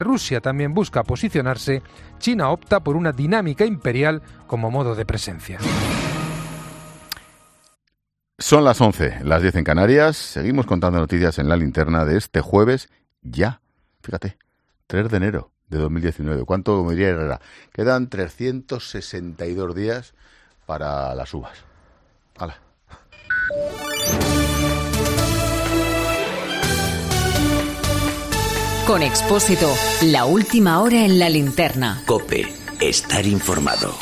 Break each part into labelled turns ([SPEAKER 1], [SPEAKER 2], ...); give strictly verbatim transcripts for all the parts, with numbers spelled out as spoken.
[SPEAKER 1] Rusia también busca posicionarse, China opta por una dinámica imperial como modo de presencia.
[SPEAKER 2] Son las once, las diez en Canarias. Seguimos contando noticias en la linterna de este jueves, ya, fíjate, tres de enero de dos mil diecinueve. ¿Cuánto me diría Herrera? Quedan trescientos sesenta y dos días para las uvas. ¡Hala!
[SPEAKER 3] Con Expósito, la última hora en la linterna.
[SPEAKER 4] COPE, estar informado.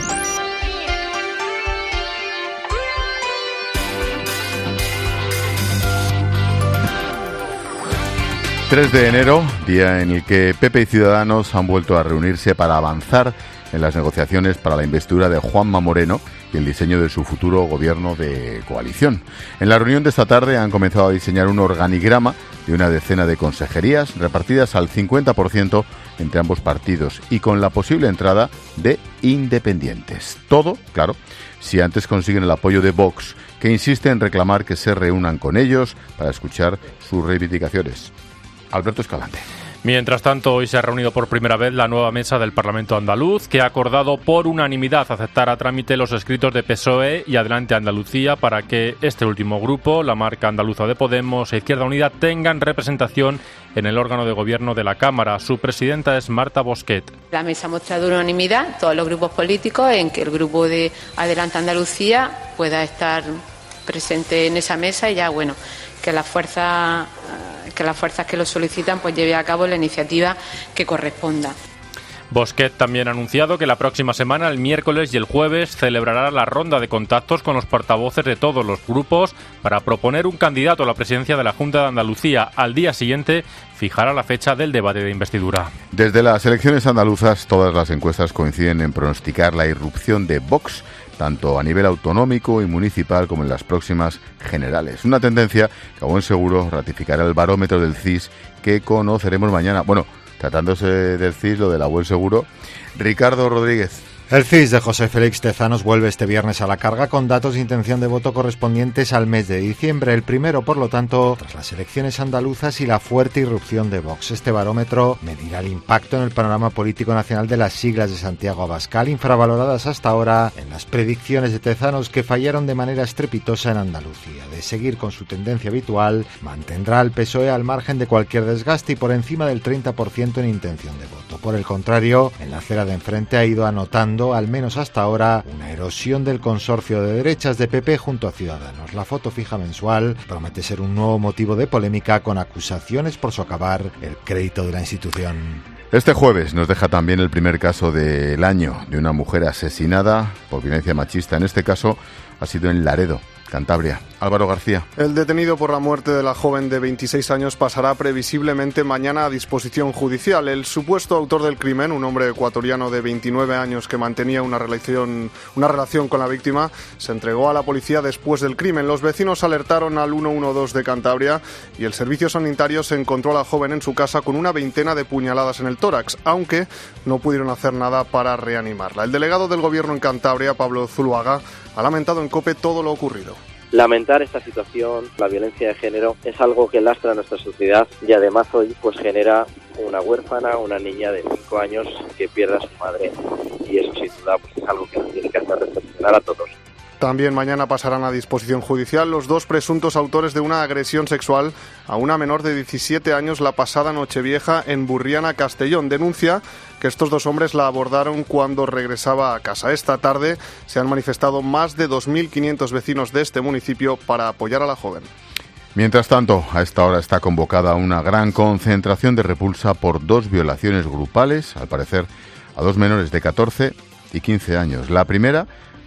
[SPEAKER 2] tres de enero, día en el que P P y Ciudadanos han vuelto a reunirse para avanzar en las negociaciones para la investidura de Juanma Moreno y el diseño de su futuro gobierno de coalición. En la reunión de esta tarde han comenzado a diseñar un organigrama de una decena de consejerías repartidas al cincuenta por ciento entre ambos partidos y con la posible entrada de independientes. Todo, claro, si antes consiguen el apoyo de Vox, que insiste en reclamar que se reúnan con ellos para escuchar sus reivindicaciones. Alberto Escalante.
[SPEAKER 5] Mientras tanto, hoy se ha reunido por primera vez la nueva mesa del Parlamento andaluz, que ha acordado por unanimidad aceptar a trámite los escritos de P S O E y Adelante Andalucía para que este último grupo, la marca andaluza de Podemos e Izquierda Unida, tengan representación en el órgano de gobierno de la Cámara. Su presidenta es Marta Bosquet.
[SPEAKER 6] La mesa ha mostrado unanimidad, todos los grupos políticos, en que el grupo de Adelante Andalucía pueda estar presente en esa mesa y ya, bueno, que las fuerzas que las fuerzas que lo solicitan pues lleve a cabo la iniciativa que corresponda.
[SPEAKER 5] Bosquet también ha anunciado que la próxima semana, el miércoles y el jueves, celebrará la ronda de contactos con los portavoces de todos los grupos para proponer un candidato a la presidencia de la Junta de Andalucía. Al día siguiente fijará la fecha del debate de investidura.
[SPEAKER 2] Desde las elecciones andaluzas, todas las encuestas coinciden en pronosticar la irrupción de Vox, tanto a nivel autonómico y municipal como en las próximas generales. Una tendencia que a buen seguro ratificará el barómetro del C I S que conoceremos mañana. Bueno, tratándose del C I S, lo del a buen seguro, Ricardo Rodríguez.
[SPEAKER 7] El C I S de José Félix Tezanos vuelve este viernes a la carga con datos de intención de voto correspondientes al mes de diciembre, el primero, por lo tanto, tras las elecciones andaluzas y la fuerte irrupción de Vox. Este barómetro medirá el impacto en el panorama político nacional de las siglas de Santiago Abascal, infravaloradas hasta ahora en las predicciones de Tezanos, que fallaron de manera estrepitosa en Andalucía. De seguir con su tendencia habitual, mantendrá al P S O E al margen de cualquier desgaste y por encima del treinta por ciento en intención de voto. Por el contrario, en la acera de enfrente ha ido anotando, al menos hasta ahora, una erosión del consorcio de derechas de P P junto a Ciudadanos. La foto fija mensual promete ser un nuevo motivo de polémica con acusaciones por socavar el crédito de la institución.
[SPEAKER 2] Este jueves nos deja también el primer caso del año de una mujer asesinada por violencia machista. En este caso ha sido en Laredo, Cantabria. Álvaro García.
[SPEAKER 8] El detenido por la muerte de la joven de veintiséis años pasará previsiblemente mañana a disposición judicial. El supuesto autor del crimen, un hombre ecuatoriano de veintinueve años que mantenía una relación, una relación con la víctima, se entregó a la policía después del crimen. Los vecinos alertaron al uno uno dos de Cantabria y el servicio sanitario se encontró a la joven en su casa con una veintena de puñaladas en el tórax, aunque no pudieron hacer nada para reanimarla. El delegado del gobierno en Cantabria, Pablo Zuluaga, ha lamentado en COPE todo lo ocurrido.
[SPEAKER 9] Lamentar esta situación, la violencia de género, es algo que lastra a nuestra sociedad y además hoy pues genera una huérfana, una niña de cinco años que pierde a su madre, y eso sin duda pues es algo que nos tiene que hacer reflexionar a todos.
[SPEAKER 8] También mañana pasarán a disposición judicial los dos presuntos autores de una agresión sexual a una menor de diecisiete años la pasada Nochevieja en Burriana, Castellón. Denuncia que estos dos hombres la abordaron cuando regresaba a casa. Esta tarde se han manifestado más de dos mil quinientos vecinos de este municipio para apoyar a la joven.
[SPEAKER 2] Mientras tanto, a esta hora está convocada una gran concentración de repulsa por dos violaciones grupales, al parecer a dos menores de catorce y quince años. La primera,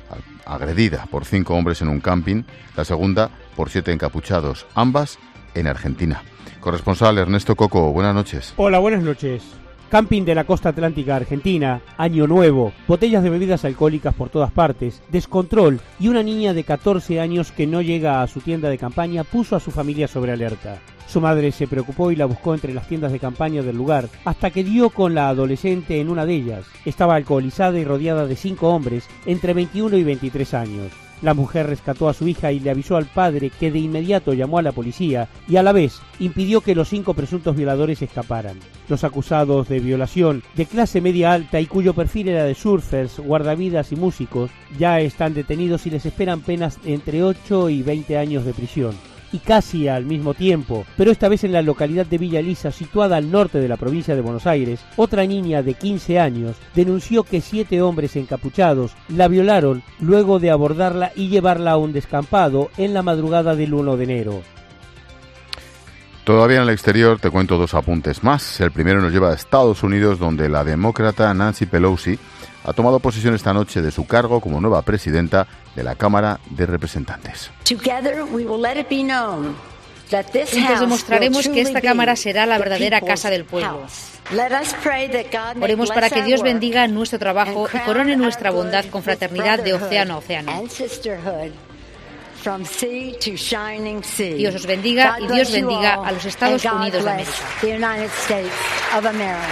[SPEAKER 2] agredida por cinco hombres en un camping, la segunda por siete encapuchados, ambas en Argentina. Corresponsal Ernesto Coco, buenas noches.
[SPEAKER 10] Hola, buenas noches. Camping de la costa atlántica argentina, año nuevo, botellas de bebidas alcohólicas por todas partes, descontrol y una niña de catorce años que no llega a su tienda de campaña puso a su familia sobre alerta. Su madre se preocupó y la buscó entre las tiendas de campaña del lugar, hasta que dio con la adolescente en una de ellas. Estaba alcoholizada y rodeada de cinco hombres, entre veintiuno y veintitrés años. La mujer rescató a su hija y le avisó al padre, que de inmediato llamó a la policía y a la vez impidió que los cinco presuntos violadores escaparan. Los acusados de violación, de clase media alta y cuyo perfil era de surfers, guardavidas y músicos, ya están detenidos y les esperan penas entre ocho y veinte años de prisión. Y casi al mismo tiempo, pero esta vez en la localidad de Villa Elisa, situada al norte de la provincia de Buenos Aires, otra niña de quince años denunció que siete hombres encapuchados la violaron luego de abordarla y llevarla a un descampado en la madrugada del uno de enero.
[SPEAKER 2] Todavía en el exterior te cuento dos apuntes más. El primero nos lleva a Estados Unidos, donde la demócrata Nancy Pelosi ha tomado posesión esta noche de su cargo como nueva presidenta de la Cámara de Representantes.
[SPEAKER 11] Juntos demostraremos que esta Cámara será la verdadera casa del pueblo. Oremos para que Dios bendiga nuestro trabajo y corone nuestra bondad con fraternidad de océano a océano. Dios os bendiga y Dios bendiga a los Estados Unidos de América.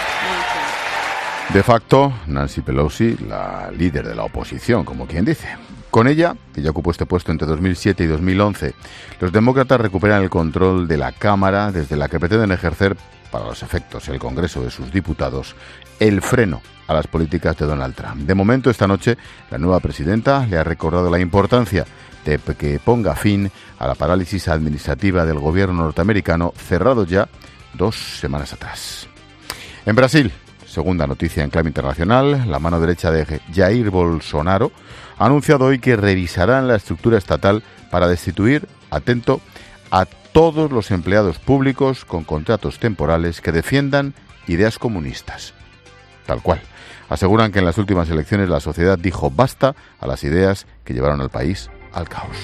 [SPEAKER 2] De facto, Nancy Pelosi, la líder de la oposición, como quien dice. Con ella, que ya ocupó este puesto entre dos mil siete y dos mil once, los demócratas recuperan el control de la Cámara, desde la que pretenden ejercer, para los efectos el Congreso de sus diputados, el freno a las políticas de Donald Trump. De momento, esta noche, la nueva presidenta le ha recordado la importancia de que ponga fin a la parálisis administrativa del gobierno norteamericano, cerrado ya dos semanas atrás. En Brasil, segunda noticia en clave internacional, la mano derecha de Jair Bolsonaro ha anunciado hoy que revisarán la estructura estatal para destituir, atento, a todos los empleados públicos con contratos temporales que defiendan ideas comunistas. Tal cual. Aseguran que en las últimas elecciones la sociedad dijo basta a las ideas que llevaron al país al caos.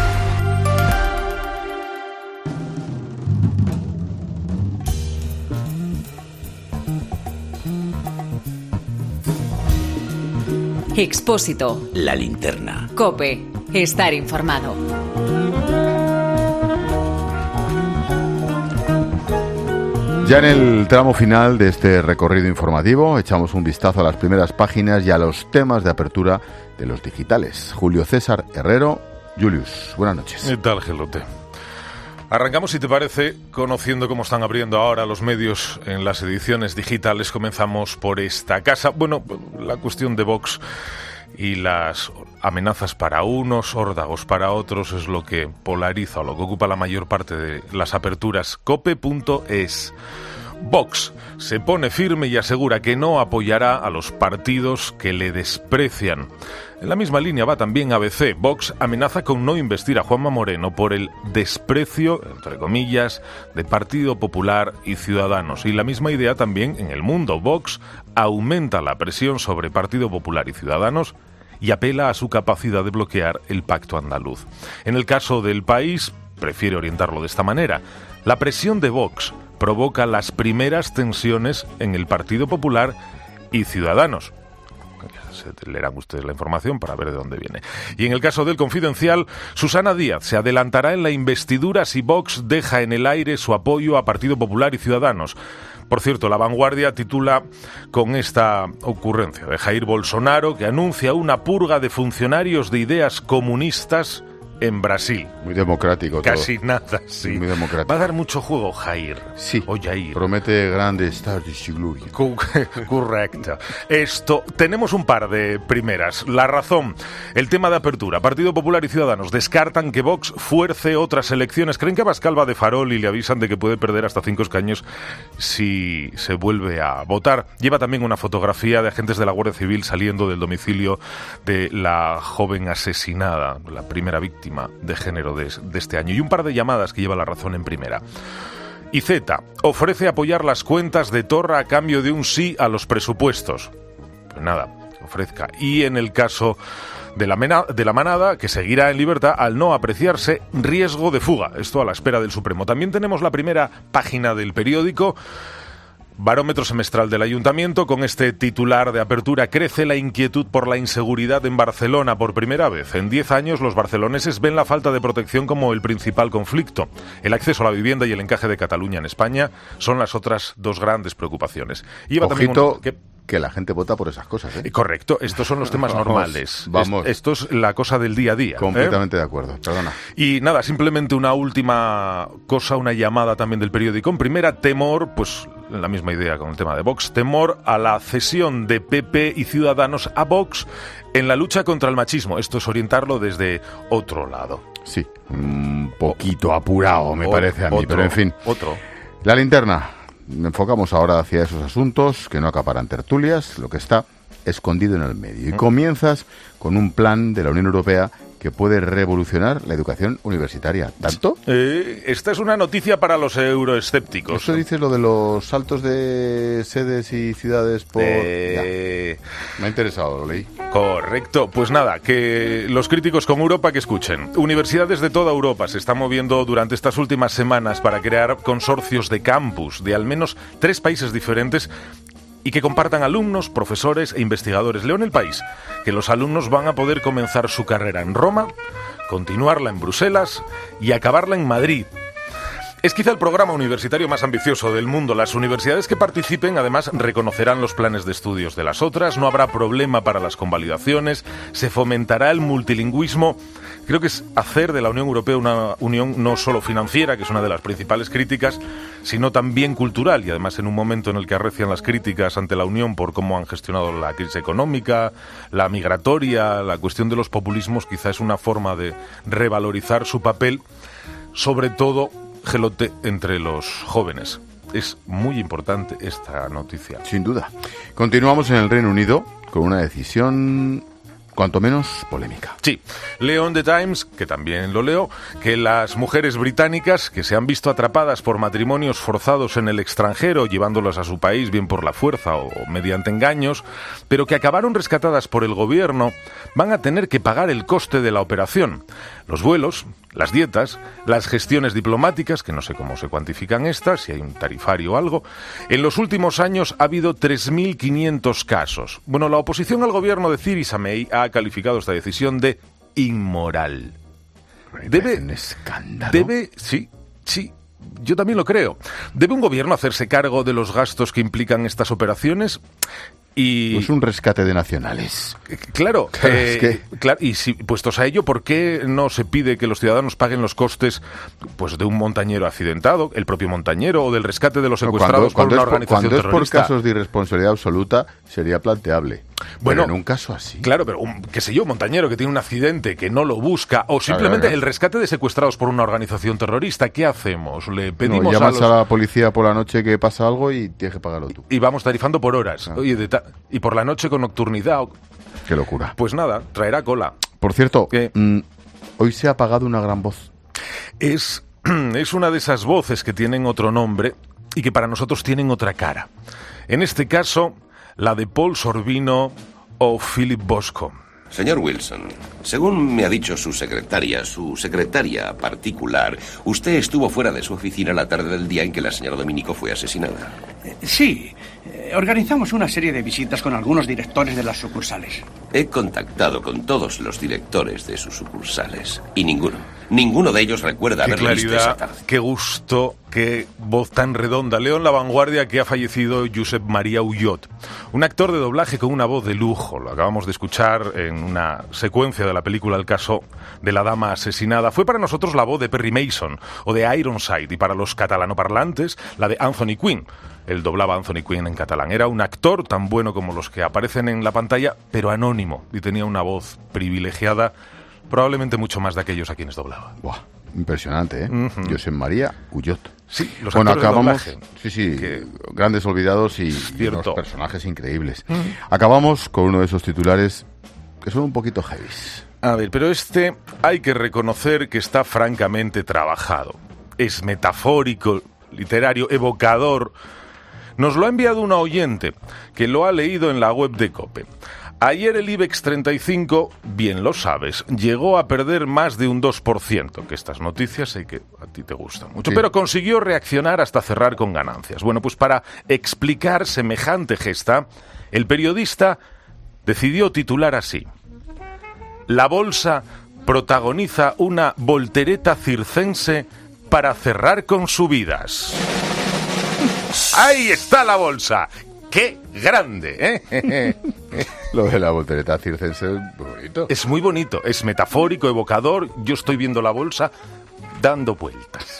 [SPEAKER 3] Expósito.
[SPEAKER 4] La linterna.
[SPEAKER 3] COPE. Estar informado.
[SPEAKER 2] Ya en el tramo final de este recorrido informativo echamos un vistazo a las primeras páginas y a los temas de apertura de los digitales. Julio César Herrero, Julius, buenas noches.
[SPEAKER 12] ¿Qué tal, Gelote? Arrancamos, si te parece, conociendo cómo están abriendo ahora los medios en las ediciones digitales. Comenzamos por esta casa. Bueno, la cuestión de Vox y las amenazas para unos, órdagos para otros, es lo que polariza o lo que ocupa la mayor parte de las aperturas. Cope punto es. Vox se pone firme y asegura que no apoyará a los partidos que le desprecian. En la misma línea va también A B C. Vox amenaza con no investir a Juanma Moreno por el desprecio, entre comillas, de Partido Popular y Ciudadanos. Y la misma idea también en El Mundo. Vox aumenta la presión sobre Partido Popular y Ciudadanos y apela a su capacidad de bloquear el pacto andaluz. En el caso del País, prefiere orientarlo de esta manera. La presión de Vox provoca las primeras tensiones en el Partido Popular y Ciudadanos. Leerán ustedes la información para ver de dónde viene. Y en el caso del Confidencial, Susana Díaz se adelantará en la investidura si Vox deja en el aire su apoyo a Partido Popular y Ciudadanos. Por cierto, La Vanguardia titula con esta ocurrencia de Jair Bolsonaro, que anuncia una purga de funcionarios de ideas comunistas en Brasil.
[SPEAKER 2] Muy democrático todo.
[SPEAKER 12] Casi nada, sí.
[SPEAKER 2] Muy democrático.
[SPEAKER 12] Va a dar mucho juego Jair.
[SPEAKER 2] Sí.
[SPEAKER 12] O Jair.
[SPEAKER 2] Promete grandes stars y gloria.
[SPEAKER 12] Correcto. Esto, tenemos un par de primeras. La Razón, el tema de apertura. Partido Popular y Ciudadanos descartan que Vox fuerce otras elecciones. Creen que Abascal va de farol y le avisan de que puede perder hasta cinco escaños si se vuelve a votar. Lleva también una fotografía de agentes de la Guardia Civil saliendo del domicilio de la joven asesinada, la primera víctima de género de, de este año. Y un par de llamadas que lleva La Razón en primera. Y Z ofrece apoyar las cuentas de Torra a cambio de un sí a los presupuestos. Pues nada, ofrezca. Y en el caso de la, mena, de la manada, que seguirá en libertad al no apreciarse riesgo de fuga. Esto a la espera del Supremo. También tenemos la primera página del periódico. Barómetro semestral del Ayuntamiento, con este titular de apertura: crece la inquietud por la inseguridad en Barcelona por primera vez. En diez años los barceloneses ven la falta de protección como el principal conflicto. El acceso a la vivienda y el encaje de Cataluña en España son las otras dos grandes preocupaciones. Y
[SPEAKER 2] Ojito,
[SPEAKER 12] un...
[SPEAKER 2] que la gente vota por esas cosas, ¿eh?
[SPEAKER 5] Correcto, estos son los temas
[SPEAKER 2] vamos,
[SPEAKER 5] normales.
[SPEAKER 2] Vamos.
[SPEAKER 5] Es, esto es la cosa del día a día.
[SPEAKER 2] Completamente
[SPEAKER 5] ¿eh?
[SPEAKER 2] de acuerdo, perdona.
[SPEAKER 5] Y nada, simplemente una última cosa, una llamada también del periódico. En primera, temor, pues la misma idea con el tema de Vox, temor a la cesión de P P y Ciudadanos a Vox en la lucha contra el machismo. Esto es orientarlo desde otro lado.
[SPEAKER 2] Sí, un poquito apurado me
[SPEAKER 5] o,
[SPEAKER 2] parece a mí,
[SPEAKER 5] otro,
[SPEAKER 2] pero en fin.
[SPEAKER 5] Otro.
[SPEAKER 2] La linterna. Enfocamos ahora hacia esos asuntos que no acaparan tertulias, lo que está escondido en el medio. Y comienzas con un plan de la Unión Europea que puede revolucionar la educación universitaria. ¿Tanto?
[SPEAKER 5] Eh, esta es una noticia para los euroescépticos.
[SPEAKER 2] ¿Eso dice lo de los saltos de sedes y ciudades por...?
[SPEAKER 5] Eh...
[SPEAKER 2] Me ha interesado, lo leí.
[SPEAKER 5] Correcto. Pues nada, que los críticos con Europa que escuchen. Universidades de toda Europa se están moviendo durante estas últimas semanas para crear consorcios de campus de al menos tres países diferentes y que compartan alumnos, profesores e investigadores. Leo en El País que los alumnos van a poder comenzar su carrera en Roma, continuarla en Bruselas y acabarla en Madrid. Es quizá el programa universitario más ambicioso del mundo. Las universidades que participen, además, reconocerán los planes de estudios de las otras, no habrá problema para las convalidaciones, se fomentará el multilingüismo. Creo que es hacer de la Unión Europea una unión no solo financiera, que es una de las principales críticas, sino también cultural. Y además en un momento en el que arrecian las críticas ante la Unión por cómo han gestionado la crisis económica, la migratoria, la cuestión de los populismos, quizá es una forma de revalorizar su papel, sobre todo gelote entre los jóvenes. Es muy importante esta noticia.
[SPEAKER 2] Sin duda. Continuamos en el Reino Unido con una decisión cuanto menos polémica.
[SPEAKER 5] Sí, leo en The Times, que también lo leo, que las mujeres británicas que se han visto atrapadas por matrimonios forzados en el extranjero, llevándolas a su país bien por la fuerza o mediante engaños, pero que acabaron rescatadas por el gobierno, van a tener que pagar el coste de la operación. Los vuelos, las dietas, las gestiones diplomáticas, que no sé cómo se cuantifican estas, si hay un tarifario o algo. En los últimos años ha habido tres mil quinientos casos. Bueno, la oposición al gobierno de Theresa May ha calificado esta decisión de inmoral. Debe,
[SPEAKER 2] un escándalo.
[SPEAKER 5] Debe, sí, sí, yo también lo creo. ¿Debe un gobierno hacerse cargo de los gastos que implican estas operaciones? Y
[SPEAKER 2] es un rescate de nacionales.
[SPEAKER 5] Claro,
[SPEAKER 2] claro,
[SPEAKER 5] eh,
[SPEAKER 2] es que...
[SPEAKER 5] claro, y si puestos a ello, ¿por qué no se pide que los ciudadanos paguen los costes, pues, de un montañero accidentado, el propio montañero, o del rescate de los secuestrados
[SPEAKER 2] cuando, cuando
[SPEAKER 5] por una
[SPEAKER 2] es por,
[SPEAKER 5] organización
[SPEAKER 2] cuando
[SPEAKER 5] terrorista?
[SPEAKER 2] Cuando es por casos de irresponsabilidad absoluta, sería planteable.
[SPEAKER 5] Bueno,
[SPEAKER 2] pero en un caso así.
[SPEAKER 5] Claro, pero un, qué sé yo, un montañero que tiene un accidente, que no lo busca, o simplemente
[SPEAKER 2] claro, claro.
[SPEAKER 5] el rescate de secuestrados por una organización terrorista, ¿qué hacemos? Le pedimos
[SPEAKER 2] no, llamas
[SPEAKER 5] a, los...
[SPEAKER 2] a la policía por la noche que pasa algo y tienes que pagarlo tú.
[SPEAKER 5] Y vamos tarifando por horas.
[SPEAKER 2] Ah.
[SPEAKER 5] Oye, de ta... y por la noche con nocturnidad.
[SPEAKER 2] Qué locura.
[SPEAKER 5] Pues nada, traerá cola.
[SPEAKER 2] Por cierto, mmm, hoy se ha apagado una gran voz.
[SPEAKER 5] Es, es una de esas voces que tienen otro nombre y que para nosotros tienen otra cara. En este caso, la de Paul Sorbino o Philip Bosco.
[SPEAKER 13] Señor Wilson, según me ha dicho su secretaria, su secretaria particular, usted estuvo fuera de su oficina la tarde del día en que la señora Dominico fue asesinada.
[SPEAKER 14] Sí, organizamos una serie de visitas con algunos directores de las sucursales.
[SPEAKER 13] He contactado con todos los directores de sus sucursales y ninguno, ninguno de ellos recuerda
[SPEAKER 5] qué
[SPEAKER 13] haberle visto esa tarde.
[SPEAKER 5] Qué gusto, qué voz tan redonda. Leo en La Vanguardia que ha fallecido Josep María Ullot, un actor de doblaje con una voz de lujo. Lo acabamos de escuchar en una secuencia de la película El caso de la dama asesinada. Fue para nosotros la voz de Perry Mason o de Ironside, y para los catalanoparlantes la de Anthony Quinn. Él doblaba a Anthony Quinn en catalán. Era un actor tan bueno como los que aparecen en la pantalla, pero anónimo, y tenía una voz privilegiada, probablemente mucho más de aquellos a quienes doblaba.
[SPEAKER 2] Buah, impresionante, ¿eh?
[SPEAKER 5] Uh-huh.
[SPEAKER 2] Josep María Ullot.
[SPEAKER 5] Sí, los
[SPEAKER 2] bueno,
[SPEAKER 5] actores
[SPEAKER 2] acabamos,
[SPEAKER 5] de doblaje.
[SPEAKER 2] sí, sí,
[SPEAKER 5] que...
[SPEAKER 2] grandes olvidados y, y unos personajes increíbles. Uh-huh. Acabamos con uno de esos titulares que son un poquito heavies.
[SPEAKER 5] A ver, pero este hay que reconocer que está francamente trabajado. Es metafórico, literario, evocador. Nos lo ha enviado una oyente que lo ha leído en la web de COPE. Ayer el IBEX treinta y cinco, bien lo sabes, llegó a perder más de un dos por ciento, que estas noticias sé que a ti te gustan mucho, sí. Pero consiguió reaccionar hasta cerrar con ganancias. Bueno, pues para explicar semejante gesta, el periodista decidió titular así: La bolsa protagoniza una voltereta circense para cerrar con subidas. ¡Ahí está la bolsa!
[SPEAKER 12] ¡Qué grande! ¿eh?
[SPEAKER 2] Lo de la voltereta circense es muy bonito.
[SPEAKER 12] Es muy bonito, es metafórico, evocador. Yo estoy viendo la bolsa dando vueltas.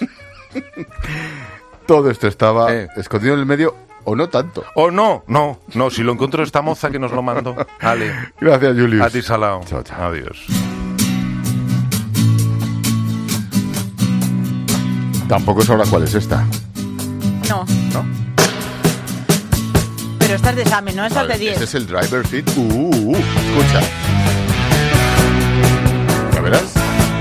[SPEAKER 2] Todo esto estaba eh. escondido en el medio, o no tanto.
[SPEAKER 12] O no, no, no. Si lo encuentro esta moza que nos lo mandó. Ale.
[SPEAKER 2] Gracias, Julius.
[SPEAKER 12] A ti, Salao.
[SPEAKER 2] Chao, chao.
[SPEAKER 12] Adiós.
[SPEAKER 2] Tampoco sabrá cuál es esta.
[SPEAKER 15] No.
[SPEAKER 2] ¿No?
[SPEAKER 15] Pero esta es de examen, ¿no? Esta es de diez.
[SPEAKER 2] Ese es el driver seat. Uh, uh, uh. Escucha. ¿Ya verás?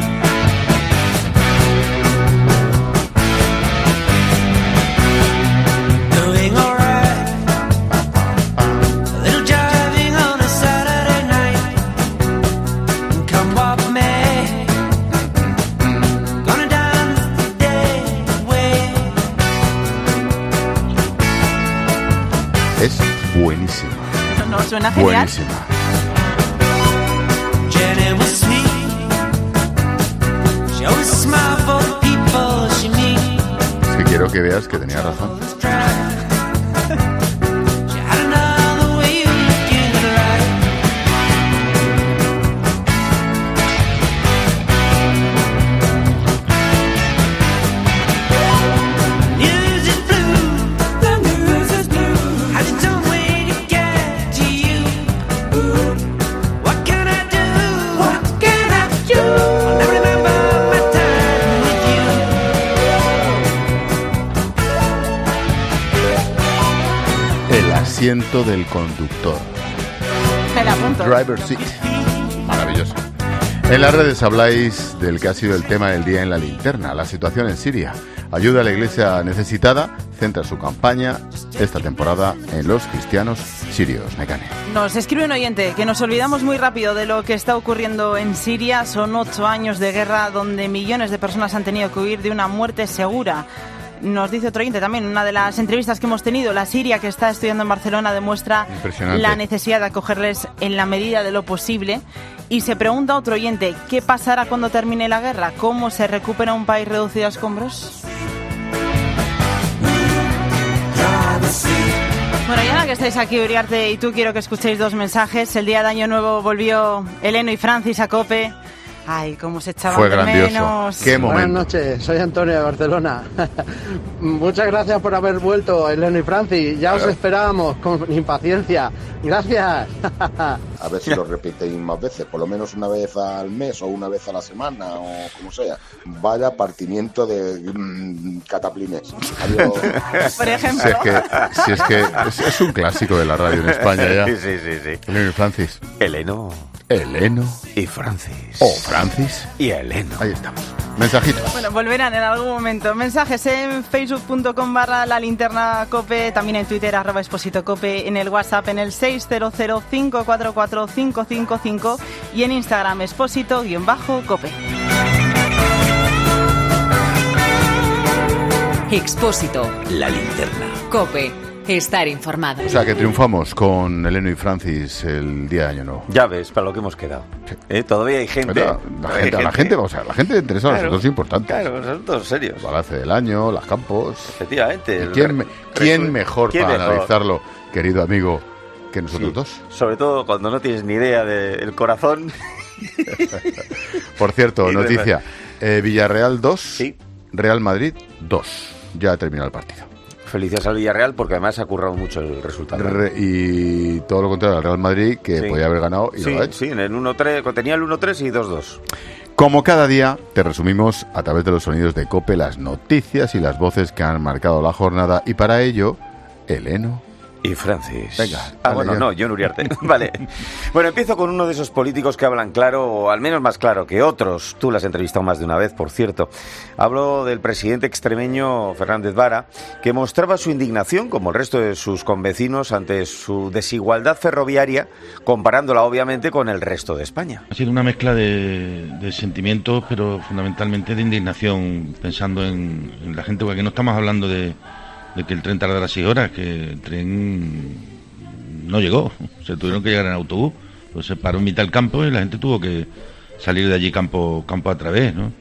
[SPEAKER 2] Es buenísima.
[SPEAKER 15] No, no, suena genial.
[SPEAKER 2] Buenísima. Es que quiero que veas que tenía razón. Asiento del conductor.
[SPEAKER 15] Me la apunto.
[SPEAKER 2] Driver seat. Maravilloso. En las redes habláis del que ha sido el tema del día en la linterna, la situación en Siria. Ayuda a la iglesia necesitada, centra su campaña esta temporada en los cristianos sirios. Mecane.
[SPEAKER 15] Nos escribe un oyente que nos olvidamos muy rápido de lo que está ocurriendo en Siria. Son ocho años de guerra donde millones de personas han tenido que huir de una muerte segura. Nos dice otro oyente también, una de las entrevistas que hemos tenido, la Siria que está estudiando en Barcelona demuestra la necesidad de acogerles en la medida de lo posible. Y se pregunta otro oyente, ¿qué pasará cuando termine la guerra? ¿Cómo se recupera un país reducido a escombros? Bueno, ya que estáis aquí, Uriarte y tú, quiero que escuchéis dos mensajes. El día de Año Nuevo volvió Eleno y Francis a COPE. Ay, cómo se echaban
[SPEAKER 2] Fue
[SPEAKER 15] de
[SPEAKER 2] grandioso.
[SPEAKER 15] menos.
[SPEAKER 2] Qué momento.
[SPEAKER 16] Buenas noches, soy Antonio de Barcelona. Muchas gracias por haber vuelto, Eleno y Francis. Ya os esperábamos con impaciencia. Gracias.
[SPEAKER 17] A ver si lo repetéis más veces, por lo menos una vez al mes o una vez a la semana o como sea. Vaya partimiento de mmm, cataplines. Adiós.
[SPEAKER 15] Por ejemplo.
[SPEAKER 2] Si es que, si es, que es, es un clásico de la radio en España ya.
[SPEAKER 18] Sí, sí, sí, sí.
[SPEAKER 2] Eleno y Francis.
[SPEAKER 18] Eleno.
[SPEAKER 2] Eleno.
[SPEAKER 18] Y Francis.
[SPEAKER 2] O Francis.
[SPEAKER 18] Y Eleno.
[SPEAKER 2] Ahí estamos. Mensajitos.
[SPEAKER 15] Bueno, volverán en algún momento. Mensajes en facebook punto com barra la linterna cope, también en Twitter, arroba Expósito Cope, en el WhatsApp en el seis cero cero, cinco cuatro cuatro, cinco cinco cinco y en Instagram Expósito-Cope.
[SPEAKER 3] Expósito.
[SPEAKER 4] La linterna.
[SPEAKER 3] Cope. Estar informado.
[SPEAKER 2] O sea, que triunfamos con Eleno y Francis el día de Año Nuevo.
[SPEAKER 18] Ya ves, para lo que hemos quedado. Sí. ¿Eh? Todavía hay gente.
[SPEAKER 2] Pero, la,
[SPEAKER 18] hay
[SPEAKER 2] gente,
[SPEAKER 18] gente.
[SPEAKER 2] la gente, o sea, la gente interesa en claro, los asuntos importantes.
[SPEAKER 18] Claro, los asuntos serios.
[SPEAKER 2] El balance del año, las campos.
[SPEAKER 18] Efectivamente. El
[SPEAKER 2] ¿Quién, me, ¿quién
[SPEAKER 18] resu-
[SPEAKER 2] mejor
[SPEAKER 18] ¿quién
[SPEAKER 2] para
[SPEAKER 18] mejor?
[SPEAKER 2] analizarlo, querido amigo, que nosotros
[SPEAKER 18] sí.
[SPEAKER 2] dos?
[SPEAKER 18] Sobre todo cuando no tienes ni idea del corazón.
[SPEAKER 2] Por cierto,
[SPEAKER 18] y
[SPEAKER 2] noticia. Eh, Villarreal dos,
[SPEAKER 18] sí.
[SPEAKER 2] Real Madrid dos. Ya ha terminado el partido.
[SPEAKER 18] Felicidades al Villarreal porque además ha currado mucho el resultado.
[SPEAKER 2] Re- y todo lo contrario al Real Madrid, que
[SPEAKER 18] sí.
[SPEAKER 2] podía haber ganado y
[SPEAKER 18] sí,
[SPEAKER 2] no lo ha hecho.
[SPEAKER 18] Sí, en el uno tres, tenía el uno tres y dos dos.
[SPEAKER 2] Como cada día, te resumimos a través de los sonidos de COPE las noticias y las voces que han marcado la jornada, y para ello, Eleno
[SPEAKER 18] y Francis.
[SPEAKER 2] Venga.
[SPEAKER 18] Ah, bueno, no, John Uriarte. Vale. Bueno, empiezo con uno de esos políticos que hablan claro, o al menos más claro que otros. Tú las has entrevistado más de una vez, por cierto. Hablo del presidente extremeño Fernández Vara, que mostraba su indignación, como el resto de sus convecinos, ante su desigualdad ferroviaria, comparándola obviamente con el resto de España.
[SPEAKER 19] Ha sido una mezcla de, de sentimientos, pero fundamentalmente de indignación, pensando en, en la gente, porque no estamos hablando de... de que el tren tardara seis horas, que el tren no llegó, se tuvieron que llegar en autobús, pues se paró en mitad del campo y la gente tuvo que salir de allí campo campo a través, ¿no?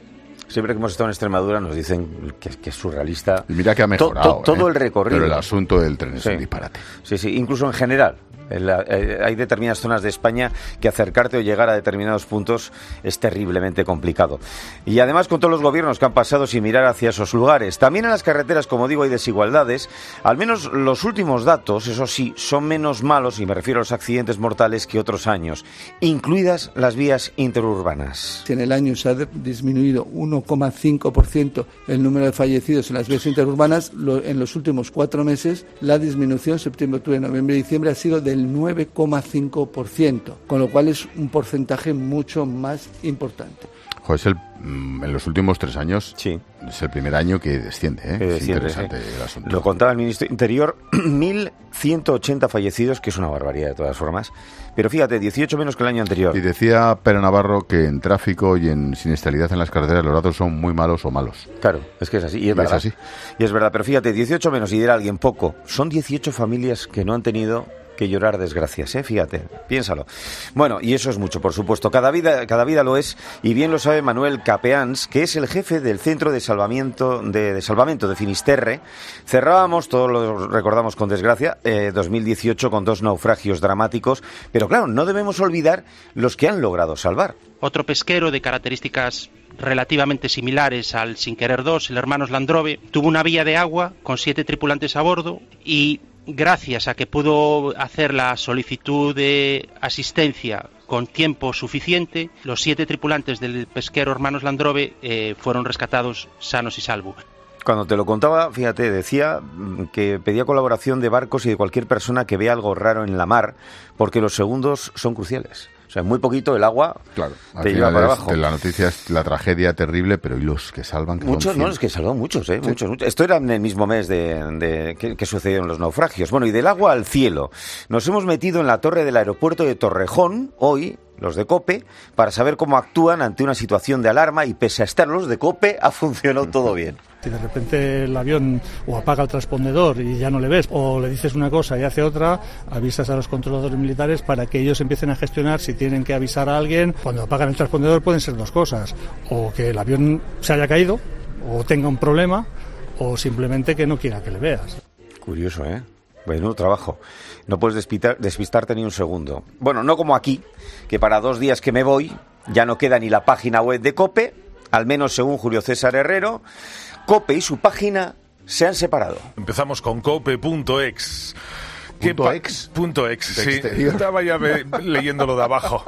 [SPEAKER 18] Siempre que hemos estado en Extremadura nos dicen que, que es surrealista.
[SPEAKER 2] Y mira que ha mejorado.
[SPEAKER 18] To, to, todo
[SPEAKER 2] ¿eh?
[SPEAKER 18] el recorrido.
[SPEAKER 2] Pero el asunto del tren es
[SPEAKER 18] sí.
[SPEAKER 2] un disparate.
[SPEAKER 18] Sí, sí, incluso en general. En la, eh, hay determinadas zonas de España que acercarte o llegar a determinados puntos es terriblemente complicado. Y además con todos los gobiernos que han pasado sin mirar hacia esos lugares. También en las carreteras, como digo, hay desigualdades. Al menos los últimos datos, eso sí, son menos malos, y me refiero a los accidentes mortales, que otros años, incluidas las vías interurbanas.
[SPEAKER 20] En el año se ha disminuido uno coma cinco por ciento el número de fallecidos en las vías interurbanas. Lo, en los últimos cuatro meses, la disminución, septiembre, octubre, noviembre y diciembre, ha sido del nueve coma cinco por ciento, con lo cual es un porcentaje mucho más importante.
[SPEAKER 2] Joder, es el, en los últimos tres años
[SPEAKER 18] sí.
[SPEAKER 2] es el primer año que desciende, ¿eh?
[SPEAKER 18] Que
[SPEAKER 2] es
[SPEAKER 18] desciende,
[SPEAKER 2] interesante
[SPEAKER 18] sí.
[SPEAKER 2] el asunto.
[SPEAKER 18] Lo contaba el ministro de Interior, mil ciento ochenta fallecidos, que es una barbaridad de todas formas. Pero fíjate, dieciocho menos que el año anterior.
[SPEAKER 2] Y decía Pere Navarro que en tráfico y en siniestralidad en las carreteras los datos son muy malos o malos.
[SPEAKER 18] Claro, es que es así. Y es,
[SPEAKER 2] y
[SPEAKER 18] verdad.
[SPEAKER 2] es así.
[SPEAKER 18] Y es verdad, pero fíjate, dieciocho menos, y dirá alguien poco, son dieciocho familias que no han tenido que llorar desgracias, ¿eh? Fíjate, piénsalo. Bueno, y eso es mucho, por supuesto. Cada vida, cada vida lo es, y bien lo sabe Manuel Capeans, que es el jefe del Centro de Salvamento de, de, Salvamento de Finisterre. Cerrábamos, todos lo recordamos con desgracia, eh, dos mil dieciocho con dos naufragios dramáticos, pero claro, no debemos olvidar los que han logrado salvar.
[SPEAKER 21] Otro pesquero de características relativamente similares al Sin Querer dos, el Hermanos Landrove, tuvo una vía de agua con siete tripulantes a bordo y gracias a que pudo hacer la solicitud de asistencia con tiempo suficiente, los siete tripulantes del pesquero Hermanos Landrove eh, fueron rescatados sanos y salvos.
[SPEAKER 18] Cuando te lo contaba, fíjate, decía que pedía colaboración de barcos y de cualquier persona que vea algo raro en la mar, porque los segundos son cruciales. O sea, muy poquito el agua
[SPEAKER 2] claro,
[SPEAKER 18] te lleva para abajo.
[SPEAKER 2] La noticia es la tragedia terrible, pero ¿y los que salvan? Que
[SPEAKER 18] muchos, no, es que salvan muchos, ¿eh? Sí. Muchos, muchos. Esto era en el mismo mes de, de que, que sucedieron los naufragios. Bueno, y del agua al cielo. Nos hemos metido en la torre del aeropuerto de Torrejón, hoy, los de COPE, para saber cómo actúan ante una situación de alarma, y pese a estar los de COPE, ha funcionado todo bien.
[SPEAKER 22] Si de repente el avión o apaga el transpondedor y ya no le ves, o le dices una cosa y hace otra, avisas a los controladores militares para que ellos empiecen a gestionar si tienen que avisar a alguien. Cuando apagan el transpondedor pueden ser dos cosas: o que el avión se haya caído, o tenga un problema, o simplemente que no quiera que le veas.
[SPEAKER 18] Curioso, ¿eh? Bueno, trabajo. No puedes despistar, despistarte ni un segundo. Bueno, no como aquí, que para dos días que me voy ya no queda ni la página web de COPE, al menos según Julio César Herrero. COPE y su página se han separado.
[SPEAKER 12] Empezamos con cope punto ex.
[SPEAKER 2] ¿Punto
[SPEAKER 12] pa-
[SPEAKER 2] ex?
[SPEAKER 12] Punto ex,
[SPEAKER 2] ¿De
[SPEAKER 12] sí.
[SPEAKER 2] exterior?
[SPEAKER 12] Estaba ya ve- leyéndolo de abajo.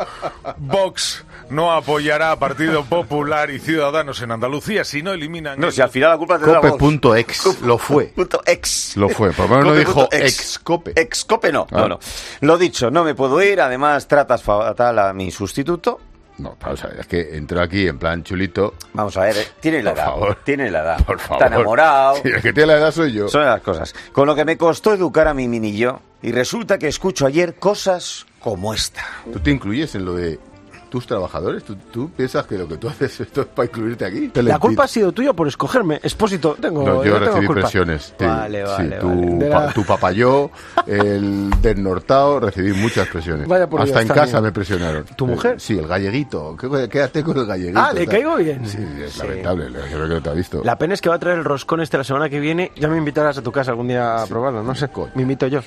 [SPEAKER 12] Vox no apoyará a Partido Popular y Ciudadanos en Andalucía si no eliminan...
[SPEAKER 18] No,
[SPEAKER 12] el...
[SPEAKER 18] si al final la culpa te da Vox.
[SPEAKER 2] Cope.ex, lo fue.
[SPEAKER 18] Punto ex.
[SPEAKER 2] Lo fue, por lo menos no dijo
[SPEAKER 18] ex.
[SPEAKER 2] ex-cope.
[SPEAKER 18] Ex-cope no,
[SPEAKER 2] Ah.
[SPEAKER 18] no, no. Lo dicho, no me puedo ir, además tratas fatal a mi sustituto.
[SPEAKER 2] No, o sea, es que entró aquí en plan chulito.
[SPEAKER 18] Vamos a ver, eh, tiene la
[SPEAKER 2] Por
[SPEAKER 18] edad,
[SPEAKER 2] favor.
[SPEAKER 18] tiene la edad.
[SPEAKER 2] Por favor.
[SPEAKER 18] Está enamorado.
[SPEAKER 2] Sí, el que tiene la edad soy yo.
[SPEAKER 18] Son las cosas. Con lo que me costó educar a mi mini yo, y resulta que escucho ayer cosas como esta.
[SPEAKER 2] ¿Tú te incluyes en lo de tus trabajadores? ¿Tú, tú piensas que lo que tú haces esto es para incluirte aquí? Te
[SPEAKER 23] La culpa ha sido tuya por escogerme. Expósito, tengo,
[SPEAKER 2] No, yo
[SPEAKER 23] yo tengo
[SPEAKER 2] recibí
[SPEAKER 23] culpa.
[SPEAKER 2] presiones. Sí,
[SPEAKER 23] Vale,
[SPEAKER 2] sí,
[SPEAKER 23] vale,
[SPEAKER 2] tu,
[SPEAKER 23] vale. De
[SPEAKER 2] pa-
[SPEAKER 23] la-
[SPEAKER 2] tu papayó, el desnortado, recibí muchas presiones.
[SPEAKER 23] Vaya por
[SPEAKER 2] Hasta
[SPEAKER 23] Dios,
[SPEAKER 2] en
[SPEAKER 23] está
[SPEAKER 2] casa
[SPEAKER 23] bien.
[SPEAKER 2] me presionaron.
[SPEAKER 23] ¿Tu mujer?
[SPEAKER 2] Eh, sí, el galleguito. Qué- Quédate con el galleguito.
[SPEAKER 23] Ah, ¿le
[SPEAKER 2] tal.
[SPEAKER 23] caigo bien?
[SPEAKER 2] Sí, es
[SPEAKER 23] Sí.
[SPEAKER 2] lamentable. Yo creo que no te ha visto.
[SPEAKER 23] La pena es que va a traer el roscón este la semana que viene. Ya me invitarás a tu casa algún día a probarlo, no sé. Me invito yo.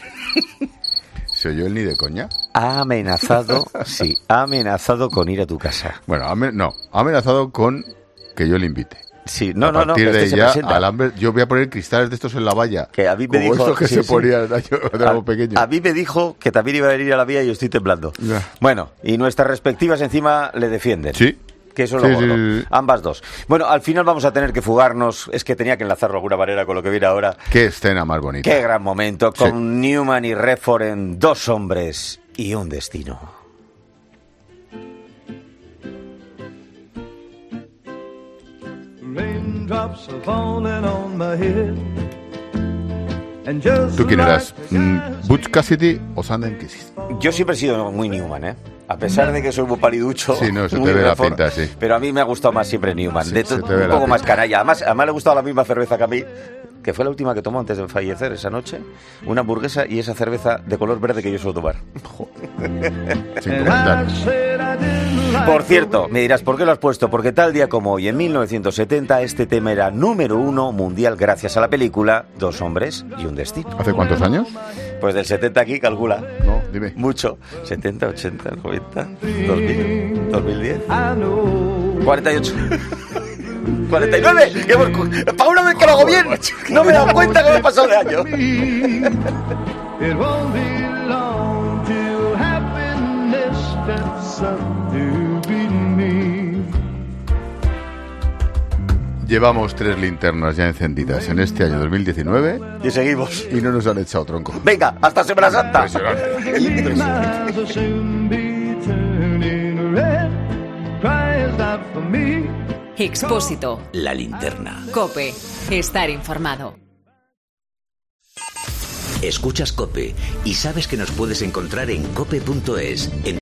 [SPEAKER 2] ¿Se oyó el ni de coña?
[SPEAKER 18] Ha amenazado, sí, ha amenazado con ir a tu casa.
[SPEAKER 2] Bueno, ame- no, ha amenazado con que yo le invite.
[SPEAKER 18] Sí, no,
[SPEAKER 2] a
[SPEAKER 18] no, no,
[SPEAKER 2] partir
[SPEAKER 18] que
[SPEAKER 2] de
[SPEAKER 18] este se
[SPEAKER 2] ya,
[SPEAKER 18] presenta.
[SPEAKER 2] al hambre, yo voy a poner cristales de estos en la valla.
[SPEAKER 18] Que a mí me
[SPEAKER 2] como
[SPEAKER 18] dijo
[SPEAKER 2] estos que
[SPEAKER 18] sí,
[SPEAKER 2] se
[SPEAKER 18] sí.
[SPEAKER 2] ponían yo cuando éramos pequeños.
[SPEAKER 18] A mí me dijo que también iba a venir a la vía y yo estoy temblando.
[SPEAKER 2] Ya.
[SPEAKER 18] Bueno, y nuestras respectivas encima le defienden.
[SPEAKER 2] Sí.
[SPEAKER 18] Que eso es lo
[SPEAKER 2] Sí,
[SPEAKER 18] gordo.
[SPEAKER 2] sí, sí.
[SPEAKER 18] Ambas dos. Bueno, al final vamos a tener que fugarnos. Es que tenía que enlazarlo de alguna manera con lo que viene ahora.
[SPEAKER 2] Qué escena más bonita.
[SPEAKER 18] Qué gran momento. Con
[SPEAKER 2] Sí.
[SPEAKER 18] Newman y Redford en Dos hombres y un destino.
[SPEAKER 2] ¿Tú quién eras? Mm, ¿Butch Cassidy o Sandra Kiss?
[SPEAKER 18] Yo siempre he sido muy Newman, ¿eh? A pesar de que soy muy paliducho.
[SPEAKER 2] Sí, no, se te
[SPEAKER 18] muy
[SPEAKER 2] ve la
[SPEAKER 18] Redford,
[SPEAKER 2] pinta, sí.
[SPEAKER 18] Pero a mí me ha gustado más siempre Newman.
[SPEAKER 2] Sí,
[SPEAKER 18] de
[SPEAKER 2] se
[SPEAKER 18] to-
[SPEAKER 2] te ve
[SPEAKER 18] un
[SPEAKER 2] la
[SPEAKER 18] poco más
[SPEAKER 2] pinta.
[SPEAKER 18] canalla. Además, además le ha gustado la misma cerveza que a mí, que fue la última que tomó antes de fallecer esa noche. Una hamburguesa y esa cerveza de color verde que yo suelo tomar.
[SPEAKER 2] Sin comentar.
[SPEAKER 18] Por cierto, me dirás, ¿por qué lo has puesto? Porque tal día como hoy, en mil novecientos setenta, este tema era número uno mundial gracias a la película Dos hombres y un destino.
[SPEAKER 2] ¿Hace cuántos años?
[SPEAKER 18] Pues del setenta aquí, calcula.
[SPEAKER 2] No, dime.
[SPEAKER 18] Mucho. setenta, ochenta, noventa, dos mil, dos mil diez. cuarenta y ocho. cuarenta y nueve. Para una vez que lo hago bien, no me he dado cuenta que me he pasado de año.
[SPEAKER 2] Llevamos tres linternas ya encendidas en este año dos mil diecinueve.
[SPEAKER 18] Y seguimos.
[SPEAKER 2] Y no nos han echado tronco.
[SPEAKER 18] Venga, hasta Semana Santa.
[SPEAKER 3] Expósito.
[SPEAKER 4] La linterna.
[SPEAKER 3] COPE. Estar informado.
[SPEAKER 4] Escuchas COPE y sabes que nos puedes encontrar en cope punto es. En